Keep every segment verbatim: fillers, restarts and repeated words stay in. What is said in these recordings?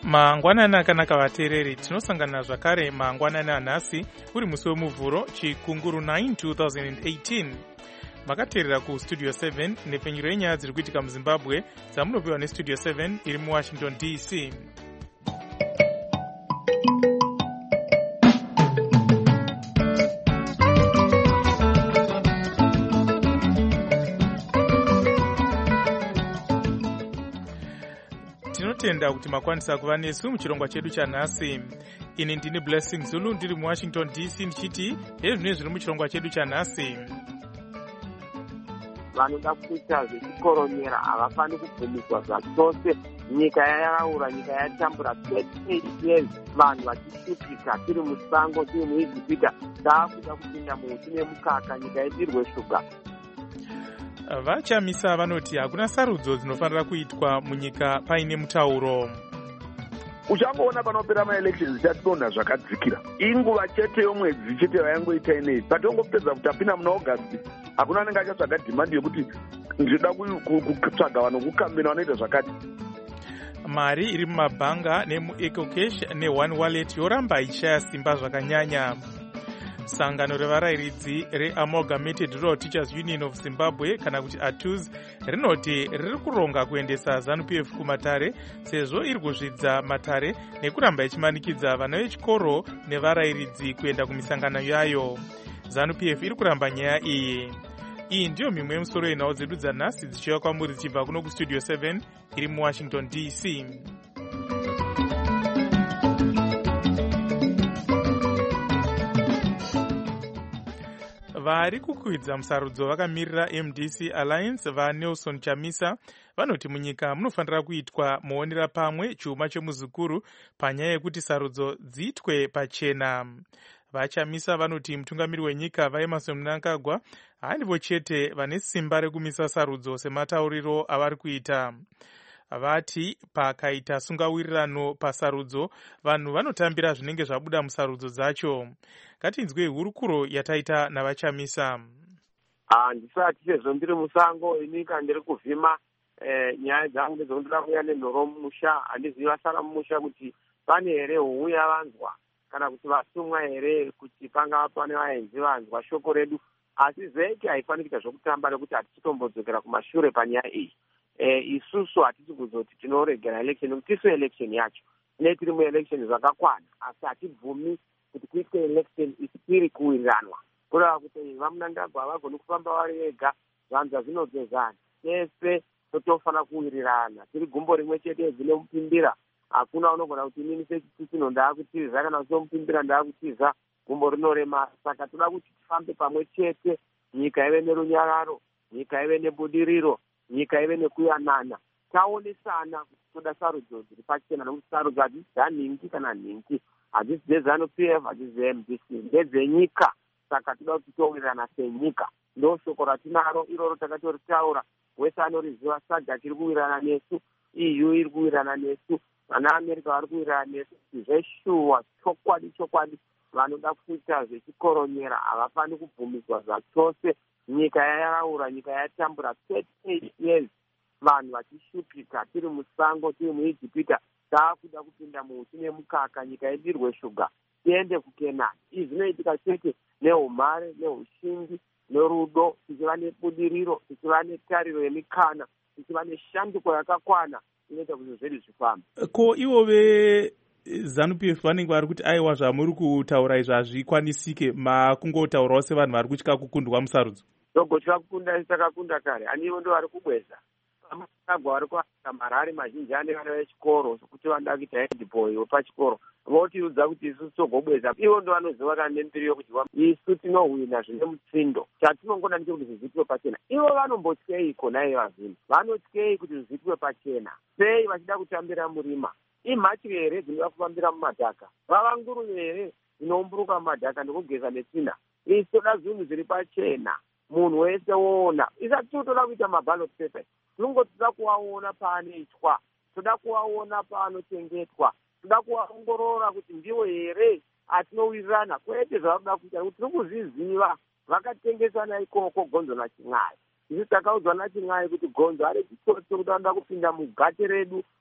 Mangwanani akanaka vateereri, tinosangana zvakare mangwanani anhasi uri musi wemuvhuro chikunguru nine two thousand eighteen. Makateerera kustudio seven nepfenyuro yenyaya dziri kuitika muZimbabwe dzamunopiwa nestudio seven iri muWashington D C. Tinotenda kuti makwanisa kuva nesu muchirongwa chedu chanhasi. Ini ndini Blessing Zulu ndiri muWashington D C ndichiti hezvino zviri muchirongwa chedu chanhasi. Vanoda kuita zvechikoronyera havafani kubvumiswa zvachose. Nyika yaraura, nyika yatambura thirty-eight years vanhu vachishupika, tiri musango, tiri muIjipita, taakuda kupinda muuti nemukaka, nyika yedirwe shuga. Vachamisa vanoti hakuna sarudzo dzinofanira kuitwa munyika paine mutauro. Uchangoona panopera maelections chatidonha zvakadzikira. Inguva chete yomwedzi chete vayangoita inei. Patongopedza kuti apinda muna August, hakuna anenge achatsvaga demand yokuti ndinoda kutsvaga vanhu kukambina vanoita zvakati. Mari iri mumabhanga nemuEcocash neOne Wallet yoramba ichishaya simba zvakanyanya. Sangano revarayiridzi reAmalgamated Rural Teachers Union of Zimbabwe kana kuti A T U Z rinoti riri kuronga kuendesa ZANU P F kumatare sezvo iri kuzvidza matare nekuramba ichimanikidza vana vechikoro nevarayiridzi kuenda kumisangano yayo. ZANU P F iri kuramba nyaya iyi. Iyi ndiyo mimwe yemusoro yenhau dzedu dzanhasi dzichiuya kwamuri dzichibva kuno kustudio seven iri muWashington D C. Vari kukwidza musarudzo vakamirira M D C Alliance vaNelson Chamisa vanoti munyika munofanira kuitwa muonera pamwe chuma chemuzukuru panyaya yekuti sarudzo dziitwe pachena. VaChamisa vanoti mutungamiri wenyika vaEmmerson Mnangagwa handivo chete vane simba rekumisa sarudzo sematauriro avari kuita. Vati pakaita sungawirirano pasarudzo vanhu vanotambira zvinenge zvabuda musarudzo dzacho. Ngatinzwe hurukuro yataita navaChamisa. Handisati sezvo ndiri musango inika ndiri kuvhima nyaya dzangu ndedzondoda kuuya nenhoro mumusha. Handizivi vasara mumusha kuti pane here huhu yavanzwa kana kuti vasumwa here kuti panga pane vaenzi vanzwa shoko redu. Asi zeki haifani kuita zvokutamba nekuti hatichitombodzokera kumashure panyaya iyi. E, isusu hatisi kuzoti tinoregera election nekuti tisu election yacho tinei tiri muelection zvakakwana asi hatibvumi kuti kuitwe election isipiri kuwiranwa kureva kuti vaMnangagwa havagoni kufamba vari vega zvanza zvinogezana tese totofanira kuwirirana tiri gumbo rimwe chete dzine mupimbira hakuna unogona kuti inini sechitsitsino ndaakutiza kana somupimbira ndaakutiza gumbo rinorema saka toda kuti tifambe pamwe chete nyika ive nerunyararo nyika ive nebudiriro nyika ive nekuyanana taonesana kuti toda sarudzo dziri pachena nokuti sarudzo hadzisi dzaningi kana ningi hadzisi dzezanu P F hadzisi dze-M D C ndedzenyika saka toda kuti towirirana senyika ndo shoko ratinaro iroro takatoritaura wese anoriziva sadha tiri kuwirirana nesu E U iri kuwirirana nesu vana America vari kuwirirana nesu zveshuwa chokwadi chokwadi vanoda kuita zvechikoronyera havafani kubvumiswa zvachose. Nyika yaraura, nyika yatambura thirty-eight years vanhu vachishupika, tiri musango, tiri muIjipita, taakuda kupinda muuti nemukaka, nyika yedirwe shuga, tiende kuKenani. Izvi zvinoitika chete neumhare, neushingi, nerudo, tichiva nebudiriro, tichiva netariro yemikana, tichiva neshanduko yakakwana, inoita kuti zvedu zvifambe. Ko ivo ve ZANU P F vanenge vari kuti aiwa zvamuri kutaura izvi hazvikwanisike makungotaurawo sevanhu vari kutya kukundwa musarudzo? Togotya kukunda takakunda kare, anivo ndo vari kubweza. Mnangagwa vari kuaka marari mazhinji ane vana vechikoro sokuti vanoda kuita head boy wepachikoro votiudza kuti isu togobweza. Ivo ndo vanoziva kana nembiri yokuti isu tinohwina zvine mutsindo chatinongoda ndechekuti zviziitwe pachena. Ivo vanombotyei kona iye vazvinhu vanotyei kuti zviziitwe pachena sei vachida kutambira murima? Imhachi here dzinoda kufambira mumadhaka? Vava nguruve here dzinoumburuka mumadhaka nekugeza netsina? Isi toda zvinhu zviri pachena munhu wese woona. Isati toda kuita maballot paper tinongotoda kuvaona paanoitwa, toda kuvaona paanochengetwa, toda kuvaongorora kuti ndiwo here atinowirirana kwete zvavanoda kuita kuti tiri kuzviziva vakatengesana ikoko gonzo nachin'ai. Isi takaudzwa nachin'ai kuti gonzo ari chitsotso kuti vanoda kupinda mugate redu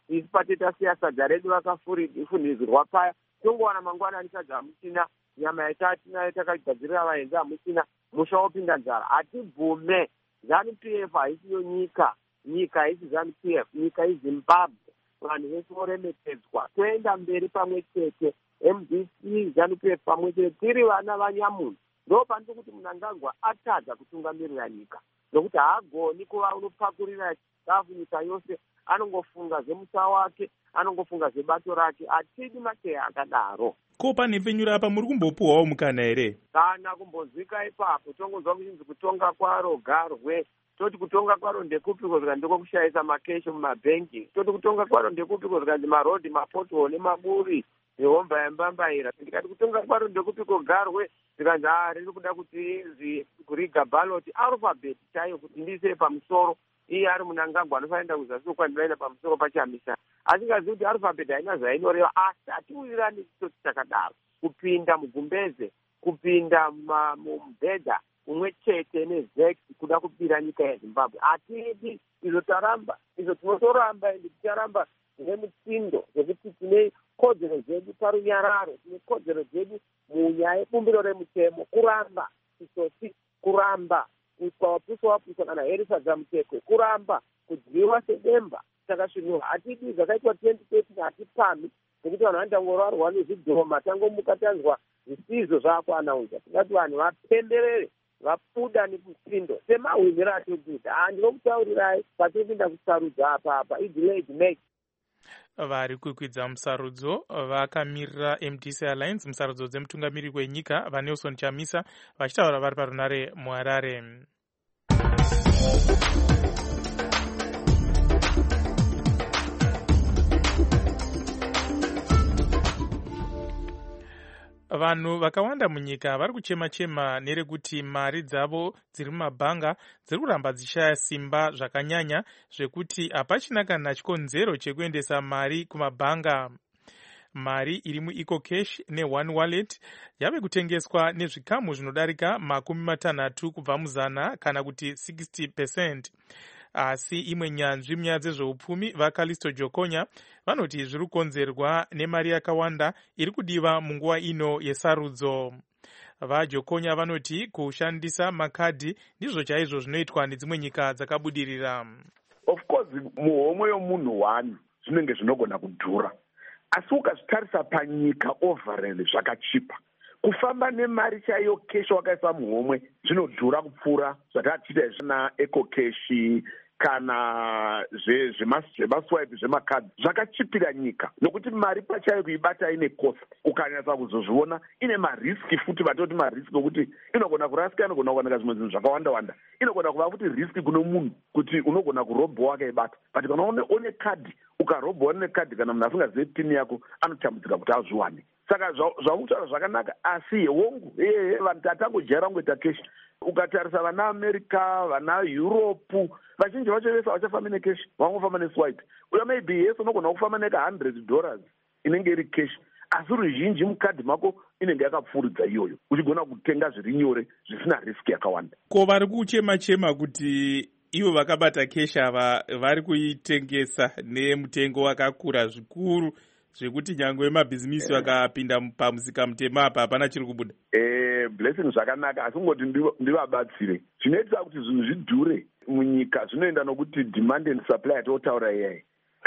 isi patitasiya sadza redu vakafunidzirwa paya tongowana mangwanani sadza hamuchina, nyama yataatinayo takagadzirira vaenzi hamuchina, musha wopinda nzara. Hatibvume. ZANU P F haisiyo nyika, nyika haisi ZANU P F, nyika iZimbabwe. Vanhu vese voremekedzwa, toenda mberi pamwe chete, M D C ZANU P F pamwe chete, tiri vana vanyamunhu. Ndo panzi kuti Mnangagwa atadza kutungamirira nyika, nokuti haagoni kuva unopakurira chikafu nyika yose, anongofunga zvemusa wake, anongofunga zvebato rake. Hatidi mateya akadaro. Ko pane penyura apa muri kumbopuwawo mukana here? Kana kumbozvika ipapo tongonzwa kuchinzi kutonga kwaro garwe, toti kutonga kwaro ndekupi kusvika ndekokushayisa makesho mumabhengi, toti kutonga kwaro ndekupi kusvika marodhi, mapothole nemaburi nehomba yambambaira. Ndikati kutonga kwaro ndekupi kogarwe, ndikanzi ah riri kuda kuti kuriga ballot alphabet chaiyo kuti ndiise pamusoro. Iye ari Mnangagwa anofanira kuzasi kwandinoenda pamusoro pachamisa. Asingazivi kuti alphabet haina zvainoreva, asi hatiwirirani toti takadaro kupinda mugumbeze, kupinda mumubhedha umwe chete nezex kuda kupira nyika yeZimbabwe. Hatidi izvo, taramba izvo, tinotoramba ende ticharamba nemutsindo zvekuti tine kodzero dzedu parunyararo, tine kodzero dzedu munyaya yebumbiro remutemo, kuramba chisosi, kuramba kuitwa wapuso wapuso kana herisa dzamutekwe, kuramba kudyiwa sedemba takasvinura. Hatidi zvakaitwa twenty thirteen, hatipami nekuti vanhu vanotangorwarwa nezvidhoma, tangomuka tanzwa zvisizvo zvaakuanaunza. Tingati vanhu vapemberere, vapuda nekutsindo semahwiniro atikuita. Handinokutaurirai patopinda kusarudza apa apa idelayed make. Vari kukwidza musarudzo vakamirira M D C Alliance musarudzo dzemutungamiri wenyika vaNelson Chamisa vachitaura vari parunare muHarare. Vanhu vakawanda munyika vari kuchema-chema nerekuti mari dzavo dziri mumabhanga dziri kuramba dzichishaya simba zvakanyanya zvekuti hapachina kana chikonzero chekuendesa mari kumabhanga. Mari iri muEcoCash neOne Wallet yave kutengeswa nezvikamu zvinodarika makumi matanhatu kubva muzana kana kuti sixty percent. Asi imwe nyanzvi munyaya dzezveupfumi vaCalisto Jokonya vanoti zviri kukonzerwa nemari yakawanda iri kudiwa munguva ino yesarudzo. VaJokonya vanoti kushandisa makadhi ndizvo chaizvo zvinoitwa nedzimwe nyika dzakabudirira. Of course muhomwe yomunhu one zvinenge zvinogona kudhura, asi ukazvitarisa panyika overall zvakachipa. Kufamba nemari chaiyo keshi wakaisa muhomwe zvinodhura kupfuura zvatatiita zvina EcoCash kana zvemaswipe zvemakadhi zvakachipira nyika, nokuti mari pachayo kuibata ine cost. Ukanyatsa kuzozviona ine mariski futi, vatoti mariski okuti inogona kurasika, inogona kuwanika zvimwe zvinhu zvakawanda wanda, inogona kuva futi riski kuno munhu kuti unogona kurobhwa wakaibata. But kana une kadhi ukarobhwa une kadhi, kana munhu asingazivi pini yako anotambudzika kuti azviwane. Saka zvamutaura zvakanaka, asi hongu ee vanhu tatangojaira kungoita keshi. Ukatarisa vana America, vana Europe, vazhinji vacho vese havachafambi nekeshi, vangofamba neswipe. Uya maybe yes unogona kufamba neka one hundred dollars inenge iri keshi, asi ruzhinji mukadhi mako inenge yakapfuuridza iyoyo, uchigona kutenga zviri nyore zvisina riski yakawanda. Ko vari kuchema-chema kuti ivo vakabata keshi ava vari kuitengesa nemutengo wakakura zvikuru zvekuti nyangwe vemabhizimisi vakapinda pamusika mutema apa hapana chiri kubuda. Eh, blessing zvakanaka, asi ngoti ndivabatsire. Zvinoita kuti zvinhu zvidhure munyika zvinoenda nokuti demand and supply yatotaura iyai.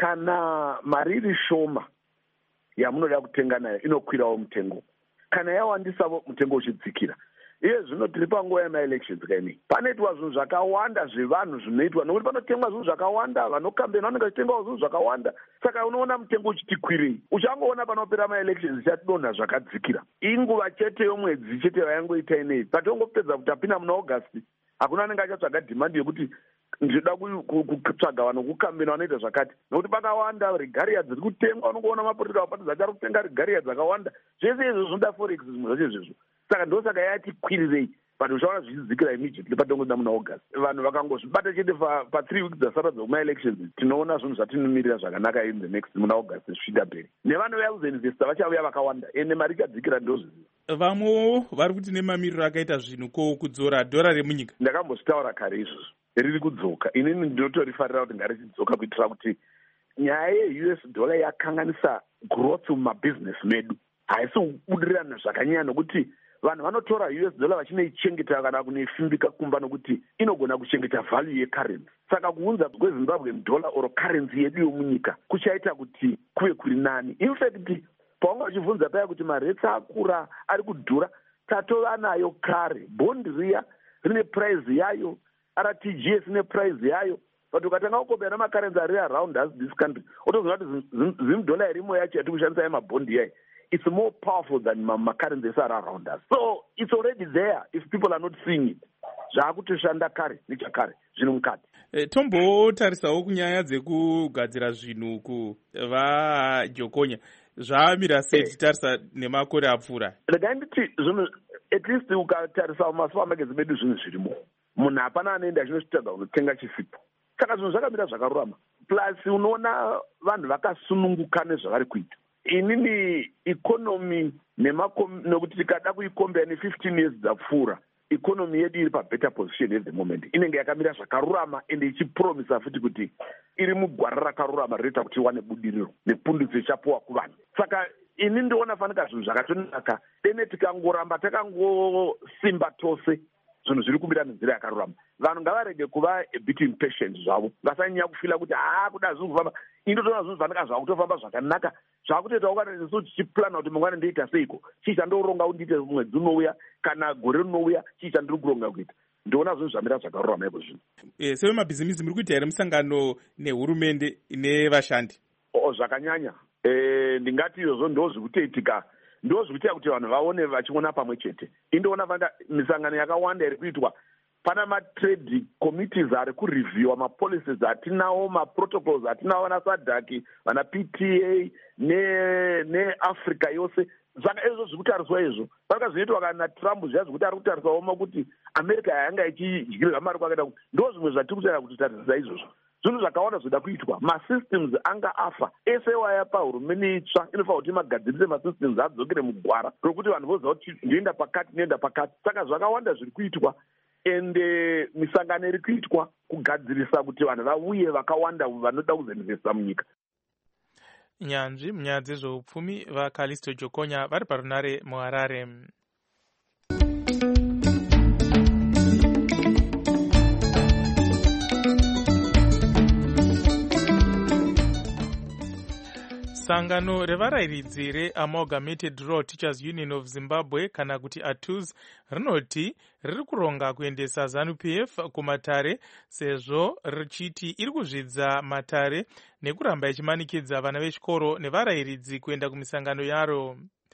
Kana mari iri shoma yamunoda kutenga nayo inokwirawo mutengo, kana yawandisawo mutengo uchidzikira. Iye zvino tiri panguva yemaelections kaini, panoitwa zvinhu zvakawanda zvevanhu zvinoitwa, nokuti panotengwa zvinhu zvakawanda, vanokambena vanenge vachitengawo zvinhu zvakawanda. Saka unoona mutengo uchiti kwirei. Uchangoona panopera maelections chatidonha zvakadzikira. Inguva chete yomwedzi chete vayangoita inei, patongopedza kuti tapinda muna August hakuna anenge achatsvaga demand yekuti ndinoda kutsvaga vanhu kukambena vanoita zvakati, nokuti pakawanda regaria dziri kutengwa. Unongoona mapolitika apatidza achari kutenga regaria dzakawanda. Zvese izvo zvinoda forex, zvimwe zvacho izvozvo. Saka ndosaka yati kwirirei, vanhu uchaona zvichidzikira immediately patongoda muna August. Vanhu vakangozvibata chete pa three weeks dzasara dzekumaelections, tinoona zvinhu zvatinomirira zvakanaka in the next muna August zvichida mberi. Nevanouya kuzoinvesta vachauya vakawanda, ende mari ichadzikira ndozviziva. Vamwewo vari kuti nemamiriro akaita zvinhu ko kudzora dhora remunyika. Ndakambozvitaura kare izvozvo, riri kudzoka. Inini ndinotorifarira kuti ngarichidzoka kuitira kuti nyaya ye-U S dollar yakanganisa growth mumabhizinesi medu, haisi kubudirirana zvakanyanya nokuti vanhu vanotora U S dollar vachinoichengeta kana kunoifimbika kumba nokuti inogona kuchengeta value yecurrency. Saka kuunza kweZimbabwe dollar or currency yedu yomunyika kuchaita kuti kuve kuri nani. In fact, paunga uchibvunza paya kuti maretsi akura ari kudhura, tatova nayo kare. Bond riya rine price yayo, R T G S rine price yayo. But ukatanga kukombera makarenzi ari around us this country, otoziva kuti zim dollar irimo yacho yati kushandisa yemabondi yayo, it's more powerful than makarenzi ese ari around us. So it's already there if people are not seeing it. Zvaakutoshanda kare nechakare zvino mukati. E, tombotarisawo kunyaya dzekugadzira zvinhu kuvaJokonya zvamira sei tichitarisa nemakore apfuura? Regai nditi zvinhu at least ukatarisa masupamaketsi medu zvinhu zvirimo, munhu hapana anoenda achinosvitaga kunotenga chisipo. Saka zvinhu zvakamira zvakarurama, plus unoona vanhu vakasununguka nezvavari kuita. Inini economy nekuti tikada kuikombera ne-fifteen years dzapfuura, economy yedu iri pabetter position at the moment. Inenge yakamira zvakarurama ende ichipromisa futi kuti iri mugwara rakarurama rinoita kuti iwane budiriro nepundutso ichapuwa kuvanhu. Saka ini ndiona fanika zvinhu zvakatonaka, dene tikangoramba takangosimba tose zvinhu zviri kumira nenzira yakarurama. Vanhu ngavarege kuva a bit impatient zvavo, vasanyanya kufila kuti haa kuda zvinhu kufamba. Indotoona zvinhu zvakanaka zvakutofamba zvakanaka, zvakutoita ukana so tichiplana kuti mangwana ndoita seiko, chii chandouronga kuti ndiite mwedzi unouya kana gore rinouya, chii chandiri kuronga kuita. Ndiona zvinhu zvamira zvakarurama iko zvino. E, sevemabhizimisi muri kuita here musangano nehurumende nevashandi? O zvakanyanya. E, ndingati izvozvo ndo zvirikutoitika, ndo zvirikuita kuti vanhu vaone vachiona pamwe chete. Indoona vanga misangano yakawanda iri kuitwa. Pana matrade committees ari kureviewa mapolicies atinawo, maprotocols atinawo, vana sadhaki, vana P T A neAfrica yose. Zvaka izvo zvikutariswa izvo paka zvinoitwa kana Trump zviya zvekuti ari kutarisawo kuti America yanga ichidyirira mari kwakaita kuti ndo zvimwe zvatiri kutaura kuti tarisisa izvozvo. Zvinhu zvakawanda zvoda kuitwa, masystems anga afa ese waya pahurumende itsva inofanira kuti magadzirise masystems adzokere mugwara rokuti vanhu voziva kuti ndoenda pakati noenda pakati. Saka zvakawanda zviri kuitwa ende misangano iri kuitwa kugadzirisa kuti vanhu vauye vakawanda vanoda kuzoinvesta munyika. Nyanzvi munyaya dzezveupfumi vaCallisto Jokonya vari parunare muHarare. Sangano revarayiridzi reAmalgamated Rural Teachers Union of Zimbabwe kana kuti A T U Z rinoti riri kuronga kuendesa ZANU P F kumatare sezvo richiti iri kuzvidza matare nekuramba ichimanikidza vana vechikoro nevarayiridzi kuenda kumisangano yaro.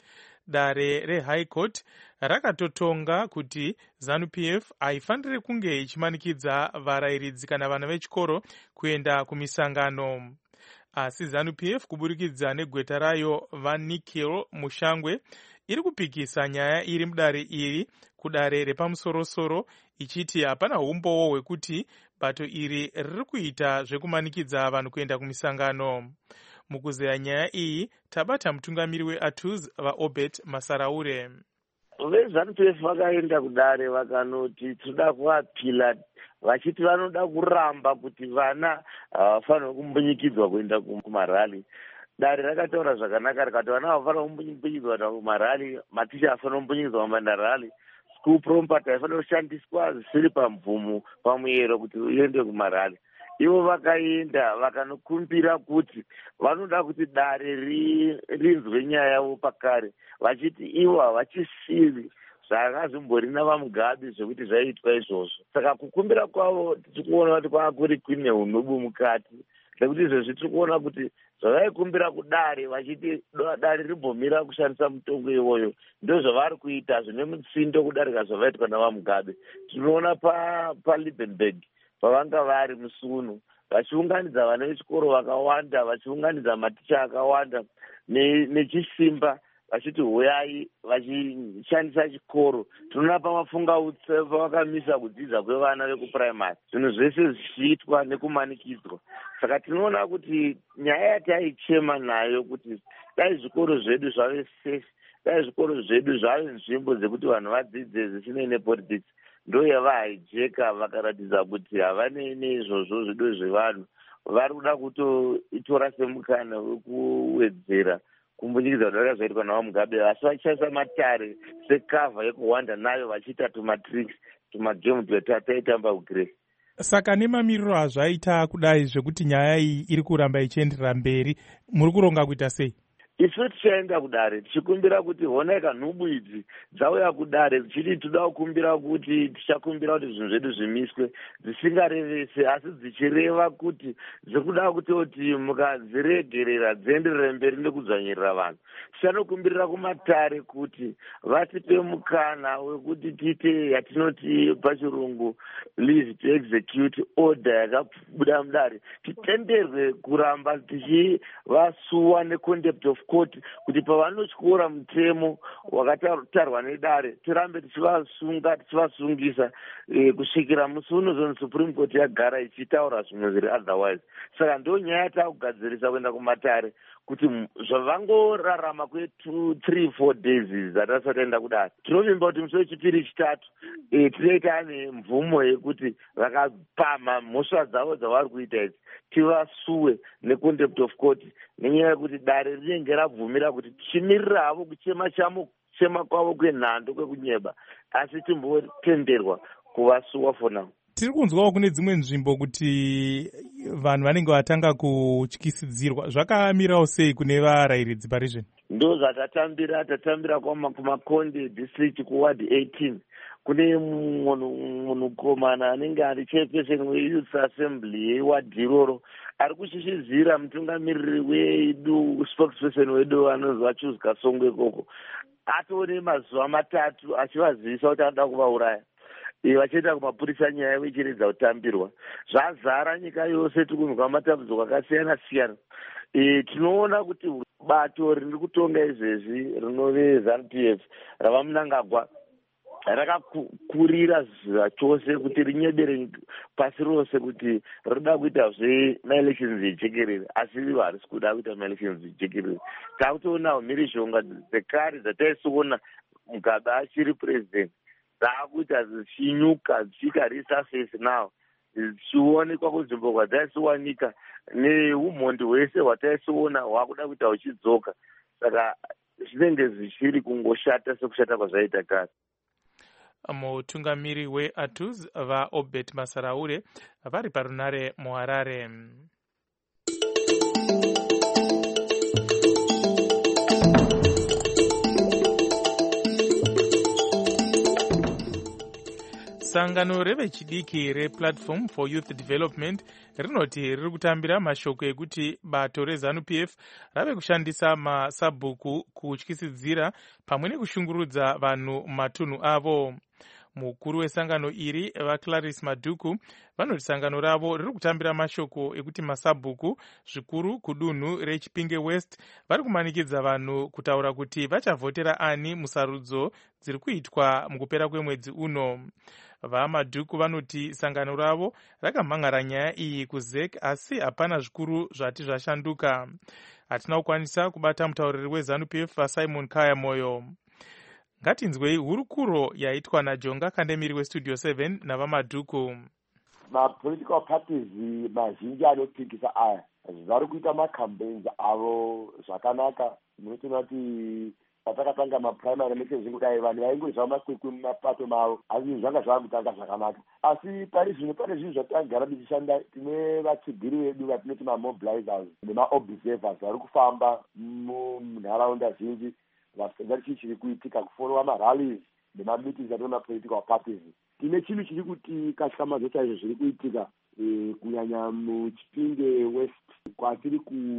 Dare reHigh Court rakatotonga kuti ZANU P F haifaniri kunge ichimanikidza varayiridzi kana vana vechikoro kuenda kumisangano. Asi ZANU P F kuburikidza negweta rayo vaNikhil Mushangwe iri kupikisa nyaya iri mudare iri kudare repamusorosoro ichiti hapana umbowo hwekuti bato iri riri kuita zvekumanikidza vanhu kuenda kumisangano. Mukuzeya nyaya iyi tabata mutungamiri weA T U Z vaObert Masaraure. VeZANU P F vakaenda kudare vakanoti toda kuvapila vachiti vanoda kuramba kuti vana havafanira uh, kumbunyikidzwa kuenda kumarali. Dare rakataura zvakanaka rikati vana havafanira kumbunyikidzwa kuenda kumarali, maticha havafanira kumbunyikidzwa kumarali, school property haifanira kushandiswa zvisiri pamvumo pamuyero kuti uende kumarali. Ivo vakaenda vakanokumbira kuti vanoda kuti dare rinzwe nyaya yavo pakare, vachiti ivo havachisivi zvakazomborina vaMugabe zvekuti zvaiitwa izvozvo. Saka kukumbira kwavo tiri kuona kuti kwakuri kuine unubu mukati, nekuti izvezvi tiri kuona kuti zvavaikumbira kudare vachiti dare rimbomira kushandisa mutongo iwoyo ndo zvavari kuita zvine mutsindo kudarika zvavaitwa navaMugabe. Tinoona paLibenberg pavanga vari musunu vachiunganidza vana vechikoro vakawanda, vachiunganidza maticha akawanda nechisimba vachiti huyai vachishandisa chikoro. Tinoona pamafungautse pavakamisa kudzidza kwevana vekupuraimari, zvinhu zvese zvichiitwa nekumanikidzwa. Saka tinoona kuti nyaya yataichema nayo kuti dai zvikoro zvedu zvave safe, dai zvikoro zvedu zvave nzvimbo dzekuti vanhu vadzidze zvisinei nepolitics, ndo yavahaijeka vakaratidza kuti havanei neizvozvo zvido zvevanhu. vari kuda kutoitora semukana wekuwedzera kumbunyikidzwa zvakanga zvaitwa navo Mugabe, asi vachishandisa matare sekavha yekuhwanda nayo vachiita tumatricks tumagemu twataitamba kuGrace. Saka nemamiriro azvaita kudai zvekuti nyaya iyi iri kuramba ichienderera mberi, muri kuronga kuita sei? Isu tichaenda kudare tichikumbira kuti honaika nhubu idzi dzauya kudare dzichiti toda kukumbira kuti tichakumbira kuti zvinhu zvedu zvimiswe, dzisingarevese asi dzichireva kuti dzikuda kutoti mukadziregerera dzienderere mberi nekudzvanyirira vanhu. Tichanokumbirira kumatare kuti vatipe mukana wekuti tiite yatinoti pachirungu leave to execute order yakabuda mudare, titenderwe kuramba tichivasuwa necontempt of court kuti pavanotyora mutemo wakatarwa nedare tirambe tichivasunga tichivasungisa e, kusvikira musi unozoni Supreme Court yagara ichitaura zvimwe zviri otherwise. Saka ndo nyaya takugadzirisa kuenda kumatare kuti zvavangorarama kwe two three four days dzatasati taenda kudare. Tinovimba kuti musi wechipiri chitatu e, tinoita nemvumo yekuti vakapama mhosva dzavo dzavari kuita idzi tivasuwe necontempt of court, nenyaya yekuti dare rinenge rabvumira kuti tichimirira havo kuchema chamo kuchema kwavo kwenhando kwekunyeba, asi timbotenderwa kuvasuwa for now. Tiri kunzwawo kune dzimwe nzvimbo kuti vanhu vanenge vatanga kutyisidzirwa. Zvakamirawo sei kune varairidzi parizvino? Ndo zvatatambira tatambira kumakonde district kuward eighteen. Kune munhukomana anenge ari chairperson weYouth Assembly yeward iroro ari kushishizira mutungamiriri wedu spokesperson wedu anonzi Choose Kasongo ikoko. Atone mazuva matatu achivazivisa kuti anoda kuvauraya. Vachienda kumapurisa nyaya vechiredza kutambirwa. Zvazara nyika yose tikunzwa matambudziko akasiyana siyana. E, tinoona kuti bato riri kutonga izvezvi rinove ZANU P F rava Mnangagwa rakakurira zvachose kuti rinyedere pasi rose kuti rinoda kuita zvemaelections ejekerere, asi ivo harisi kuda kuita maelections ejekerere. Takutoona mhirizhonga dzekare dzataisiona Mugabe achiri president dzakuita dzichinyuka dzichiita resurface now, dzichionekwa kunzvimbo kwadzaisowanika neumhondi hwese hwataisiona hwakuda kuita huchidzoka. Saka zvinenge zvichiri kungoshata sekushata kwazvaita kare. Mutungamiri weATUZ vaObert Masaraure vari parunare muHarare. Sangano revechidiki rePlatform for Youth Development rinoti riri kutambira mashoko ekuti bato reZANU P F rave kushandisa masabhuku kutyisidzira pamwe nekushungurudza vanhu matunhu avo. Mukuru wesangano iri vaClarice Madhuku vanoti sangano ravo riri kutambira mashoko ekuti masabhuku zvikuru kudunhu reChipinge West vari kumanikidza vanhu kutaura kuti vachavhotera ani musarudzo dziri kuitwa mukupera kwemwedzi uno. VaMadhuku vanoti sangano ravo rakamhangara nyaya iyi kuZe C asi hapana zvikuru zvati zvashanduka. Hatina kukwanisa kubata mutauriri weZANU P F vaSimon Kaya Moyo. Ngatinzwei hurukuro yaitwa naJonga Kandemiri weStudio seven navaMadhuku. Ma-political parties mazhinji anopikisa aya vari kuita macampaigns avo zvakanaka. Notoona kuti patakatanga maprimary elections kudai vanhu vaingozva makwikwi mumapato mavo, asi zvanga zvakutanga zvakanaka. Asi pari zvino pane zvinhu zvatagara tichishanda. Tine vatsvigiri vedu vatinoti mamobilizers nemaobservers vari kufamba munharaunda zhinji vasinga chii chiri kuitika, kufolowa marallies nemameetings atona political parties. Tine chinhu chiri kuti katyamadzo chaizvo zviri kuitika kunyanya muChipinge West kwatiri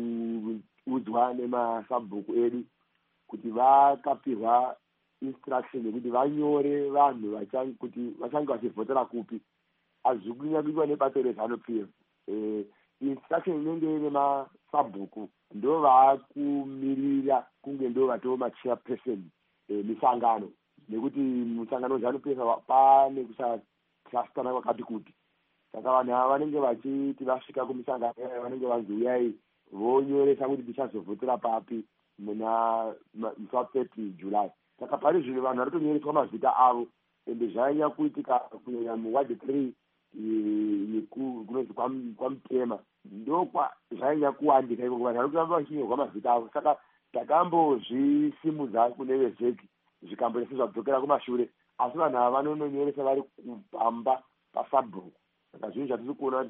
kuudzwa nemasabhuku edu kuti vakapirwa instruction yekuti vanyore vanhu kuti vachange vachivhotera kupi. Hazviri kunyanyiwa nebato reZANU P F. Instruction inenge ine masabhuku ndo vakumirira kunge ndo vatoo machairperson misangano, nekuti musangano weZANU P F pane kusatrastana kwakati kuti. Saka vanhu ava vanenge vachiti vasvika kumisangano vanenge vanzi uyai vonyoresa kuti tichazovhotera papi muna thirty July. Saka pari zvino vanhu vari kunyoreswa mazita avo, ende zvainya kuitika kunyanya muward three kunonzi kwamutema ndokwa zvainya kuwandika iko vanhu vari kuramba vachinyorwa mazita avo. Saka takambozvisimudza kune vezeki zvikamboita sezvadzokera kumashure, asi vanhu ava vanononyoresa vari kupamba pasabhuku. Saka zvinhu zvatiri kuona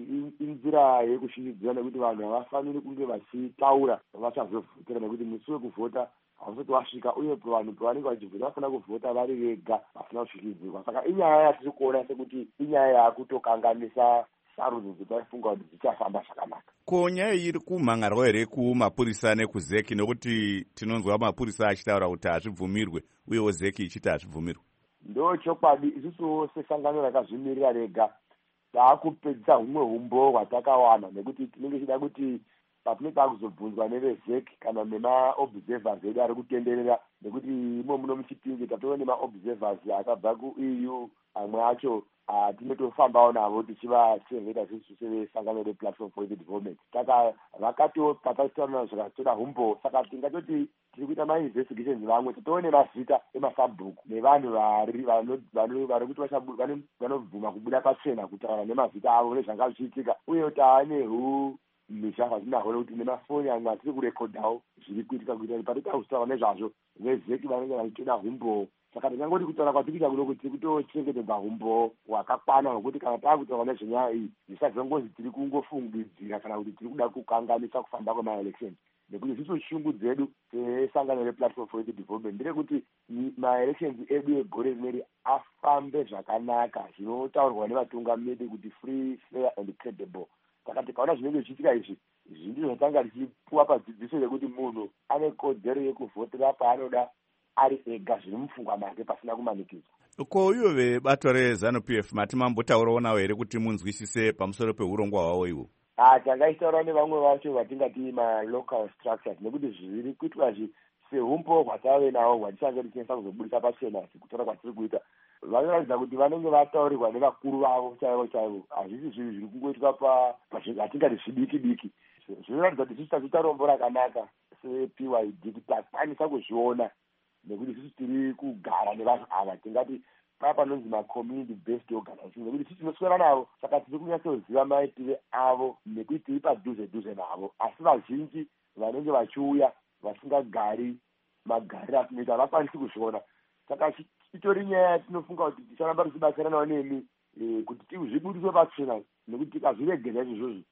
inzira yekushingidzira nekuti vanhu havafaniri kunge vachitaura vachazovhotera, nekuti musi wekuvhota hausati wasvika, uye vanhu pavanenge vachivhota vafanira kuvhota vari vega vasina kusvikidzirwa. Saka inyaya yatiri kuona sekuti inyaya yakutokanganisa sarudzo dzataifunga kuti dzichafamba zvakanaka. Ko nyaya iri kumhangarwa here kumapurisa nekuzeki, nekuti tinonzwa mapurisa achitaura kuti hazvibvumirwe uyewo zeki ichiti hazvibvumirwe? Ndo chokwadi, isusuwo sesangano rakazvimirira rega taakupedzisa humwe umbo hwatakawana, nekuti tinenge tichida kuti patinenge takuzobvunzwa nevezeki kana nemaobservers edu ari kutenderera, nekuti imo muno muchipinge tatova nemaobservers akabva kuE U, amwe acho tinotofambawo navo tichivachengeta sisi sevesangano replatform for the development. Saka vakato patachitaura zvakatoda humbo, saka tingatoti tiri kuita mainvestigations vamwe totove nemazita emasabhuku nevanhu vari vari kuti vanobvuma kubuda pachena kutaura nemazita avo nezvanga zvichiitika, uye taane hu misha zvatinahwo nekuti nemafoni amwe atiri kurekodhawo zviri kuitika kuita pati takuzitaura nezvazvo vezeki vanenge vachitoda humbo. Saka ndingangoti kutaura kwatikuita kuno kuti tiri kutochengetedza humbo hwakakwana hwekuti kana taakutaura nezvenyaya iyi zvisazongozi tiri kungofungidzira kana kuti tiri kuda kukanganisa kufamba kwemaelections, nekuti isusu shungu dzedu sesangano replatform for the development nderekuti maelections edu egore rineri afambe zvakanaka zvinotaurwa nevatungamiri kuti free, fair and credible. Saka tikaona zvinenge zvichiitika izvi zvindizvo zvatanga tichipuwa padzidziso yekuti munhu ane kodzero yekuvhotera paanoda ari ega zviri mupfungwa make pasina kumanikidzwa. Ko ivo vebato reZANU-P F mati mambotaurawo navo here kuti munzwisise pamusoro peurongwa hwavo ihwo? Tangaitaura nevamwe vacho vatingati malocal structures, nekuti zviri kuitwa sehumbo hwatave nawo hwatichange tichinesa kuzobudisa pachena kutaura kwatiri kuita, vanoratidza kuti vanenge vataurirwa nevakuru vavo chaivo chaivo. Hazvisi zvinhu zviri kungoitwa patingati zvidiki diki. Zvinoratidza kuti isusu tachiita rombo rakanaka seP Y D kuti takwanisa kuzviona, nekuti isusu tiri kugara nevanhu ava tingati paa panonzi macommunity based organization, nekuti isusu tinoswera navo, saka tiri kunyatsoziva maitire avo nekuti tiri padhuze dhuze navo. Asi vazhinji vanenge vachiuya vasingagari magariro atinoita havakwanisi kuzviona. Saka itori nyaya yatinofunga kuti ticharamba tichibatsiranawo nemi kuti tizvibudiswe pachena, nekuti tikazviregedza izvozvo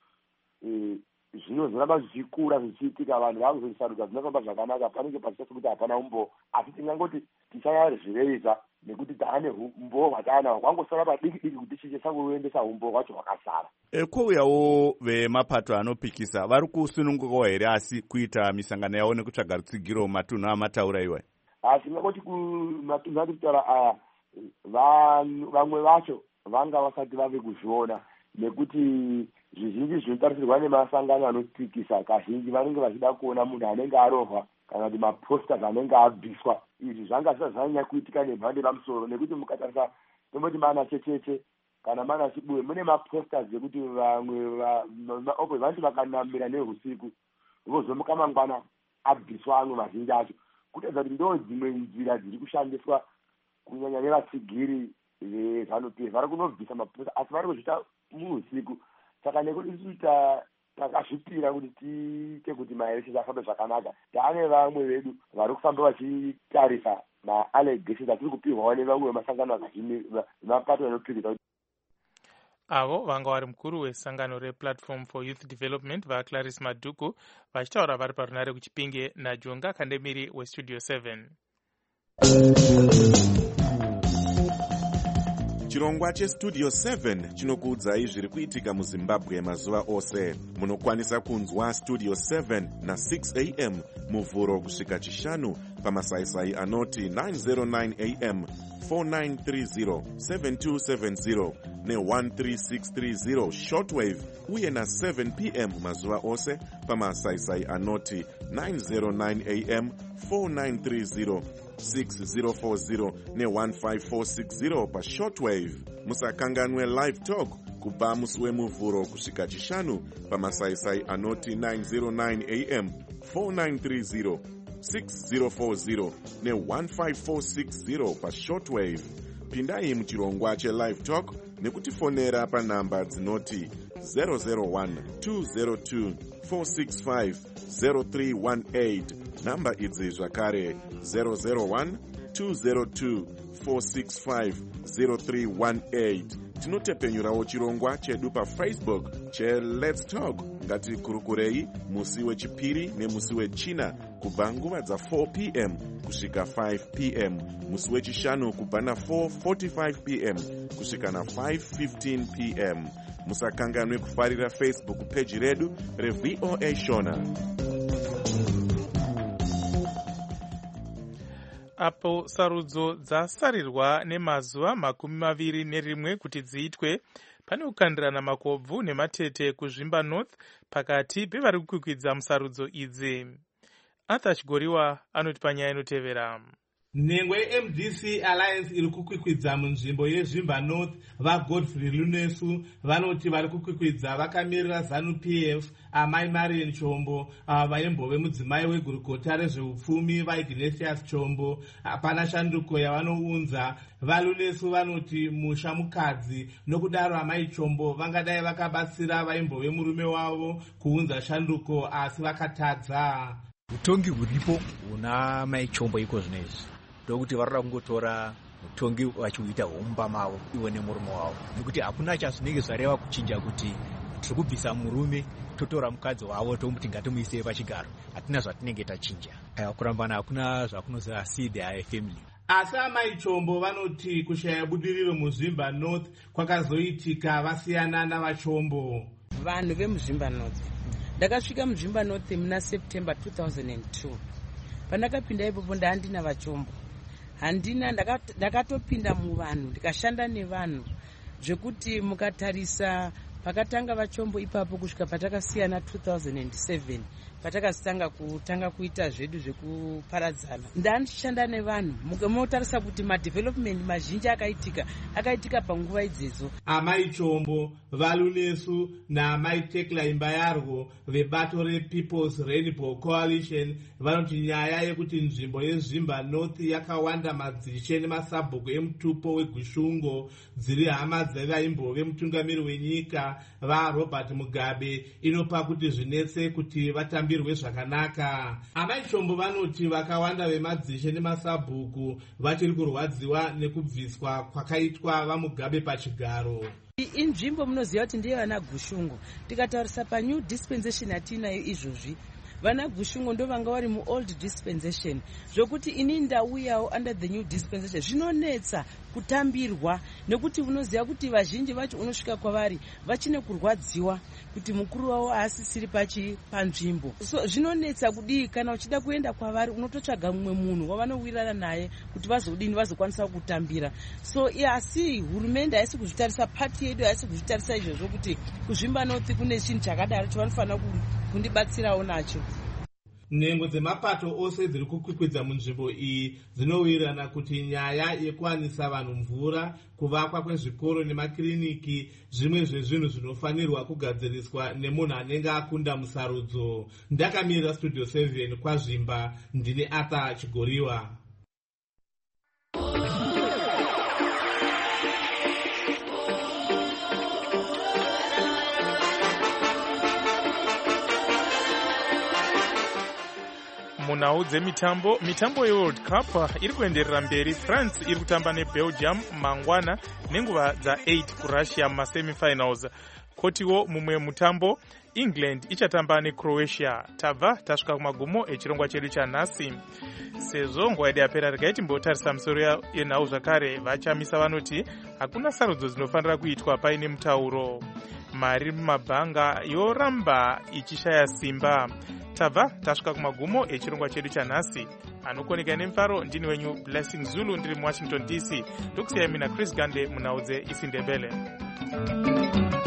zvinozoramba zvichikura zvichiitika, vanhu vakuzozvisarudza zvinofamba zvakanaka, panenge pachita sekuti hapana umbo. Asi tingangoti tichazvirevisa nekuti taane umbo hwataanahwo kwangosara padiki diki kuti tichisangoendesa umbo hwacho hwakasara. Kwouyawo vemapato anopikisa vari kusunungukawo here asi kuita misangano yavo nekutsvaga rutsigiro matunhu amataura iwayo? Tingangoti kumatunhu atiri kutaura aya vamwe vacho vanga vasati vave kuzviona, nekuti zvizhinji zvinotarisirwa nemasangano anopikisa kazhinji vanenge vachida kuona munhu anenge arohwa kana kuti maposters anenge abviswa. Izvi zvanga zvisati zvanyanya kuitika nemhando yepamusoro, nekuti mukatarisa tomboti mana checheche kana mana chibuwe mune maposters ekuti vamwe maopo vanti vakanamira neusiku vozomuka mangwana abviswa amwe mazhinji acho, kutaridza kuti ndo dzimwe nzira dziri kushandiswa kunyanya nevatsigiri veZANU-P F vari kunobvisa maposters asi vari kuzviita muusiku. Saka nekuti isusu takazvipira kuti tiite kuti maelections afambe zvakanaka, taane vamwe vedu vari kufamba vachitarisa maallegations atiri kupihwawo nevamwe vemasangano akazvimapato anopikisa. Avo vanga vari mukuru wesangano replatform for youth development vaClarice Madhuku vachitaura vari parunare kuchipinge naJonga Kandemiri westudio seven. Chirongwa chestudio seven chinokuudzai zviri kuitika muZimbabwe mazuva ose. Munokwanisa kunzwa studio seven na six a m muvhuro kusvika chishanu pamasaisai anoti nine oh nine a m, four nine three zero, seven two seven zero ne one three six three zero shortwave, uye na seven p m mazuva ose pamasaisai anoti nine oh nine a m, four nine three zero, six zero four zero ne one five four six zero pa shortwave. Musakanganwe live talk kubva musi wemuvhuro kusvika chishanu pamasaisai anoti nine oh nine a m, four nine three zero, six zero four zero ne one five four six zero pa shortwave. pindai muchirongwa chelive talk nekutifonera panhamba dzinoti zero zero one two zero two four six five zero three one eight, namba idzi zvakare zero zero one two zero two four six five zero three one eight. tinotepenyurawo chirongwa chedu pafacebook cheLet's Talk. Ngatikurukurei musi wechipiri nemusi wechina kubva nguva dza four p m kusvika five p m, musi wechishanu kubva na four forty-five p m kusvika na five fifteen p m. musakanganwe kufarira Facebook page redu reV O A Shona. Apo sarudzo dzasarirwa nemazuva makumi maviri nerimwe kuti dziitwe, pane kukandirana makobvu nematete kuzvimba North pakati pevari kukwikwidza musarudzo idzi. Arthur Chigoriwa anoti panyaya inotevera. Nhengo ye-M D C Alliance iri kukwikwidza munzvimbo yezvimba North, vaGodfrey Lunesu vanoti vari kukwikwidza vakamirira ZANU P F, amai Marian Chombo, ava vaimbove mudzimai wegurukota rezveupfumi vaIgnatius Chombo. Hapana shanduko yavanounza. VaLunesu vanoti musha mukadzi, nokudaro amai Chombo vangadai vakabatsira vaimbove murume wavo kuunza shanduko, asi vakatadza. Utongi huripo una mai Chombo iko zvinezvi ndokuti varora kungotora utongi vachiuita homba mavo ivo nemurume wavo, nekuti hakuna chazvinenge zvareva kuchinja kuti tiri kubvisa murume totora mukadzi wavo tomuti ngatimuisei pachigaro. Hatina zvatinenge tachinja, kurambana hakuna zvakunoziva see their family. Asi amai Chombo vanoti kushaya budiriro muzvimba North kwakazoitika vasiyana navaChombo. Vanhu vemuzvimba North, ndakasvika muzvimba North muna September two thousand two. Pandakapinda ipopo ndandina vaChombo, handina ndakatopinda muvanhu ndikashanda nevanhu zvekuti mukatarisa pakatanga vaChombo ipapo kusvika patakasiyana two thousand seven patakatanga kutanga kuita zvedu zvekuparadzana. Ndandishanda nevanhu mukamotarisa kuti madevelopment mazhinji akaitika akaitika panguva idzedzo. Amai Chombo, VaLunesu naamai Tekla Imbayarwo vebato rePeople's Rainbow Coalition vanoti nyaya yekuti nzvimbo yezvimba North yakawanda madzishe nemasabhuku emutupo wegushungo dziri hama dzavaimbove mutungamiri wenyika vaRobert Mugabe inopa kuti zvinetse kuti vatambirwe zvakanaka. Amai Chombo vanoti vakawanda vemadzishe nemasabhuku vachiri kurwadziwa nekubviswa kwakaitwa vaMugabe pachigaro. Inzvimbo munoziva kuti ndiye vana Gushungu. Tikatarisa pa new dispensation atinayo izvozvi, vana Gushungu ndo vanga vari mu old dispensation, zvokuti ini ndauyawo under the new dispensation zvinonetsa kutambirwa, nekuti unoziva kuti vazhinji vacho unosvika kwavari vachine kurwadziwa kuti mukuru wavo asisiri pachi panzvimbo. So zvinonetsa kudii kana uchida kuenda kwavari unototsvaga mumwe munhu wavanowirirana naye kuti vazodini vazokwanisa kutambira. So asi hurumende haisi kuzvitarisa, pati yedu haisi kuzvitarisa izvozvo kuti kuzvimba North kune chinhu chakadaro chavanofanira kundibatsirawo nacho. Nhengo dzemapato ose dziri kukwikwidza munzvimbo iyi dzinowirirana kuti nyaya yekuwanisa vanhu mvura, kuvakwa kwezvikoro nemakiriniki zvimwe zvezvinhu zvinofanirwa kugadziriswa nemunhu anenge akunda musarudzo. Ndakamirira Studio seven kwazvimba, ndine Arthur Chigoriwa. Munhau dzemitambo, mitambo yeWorld Cup iri kuenderera mberi. France iri kutamba neBelgium mangwana nenguva dza eight kuRussia mumasemifinals. Kotiwo mumwe mutambo England ichatamba neCroatia. Tabva tasvika kumagumo echirongwa chedu chanhasi. Sezvo nguva yedu yapera, regai timbotarisa misoro yenhau zvakare. Vachamisa vanoti hakuna sarudzo dzinofanira kuitwa paine mutauro. Mari mumabhanga yoramba ichishaya simba. Tabva tasvika kumagumo echirongwa chedu chanhasi. Anokoneka nemfaro ndini wenyu Blessing Zulu ndiri muWashington D C. Ndokusiyai mina Chris Gande munhau dzeIsindebele.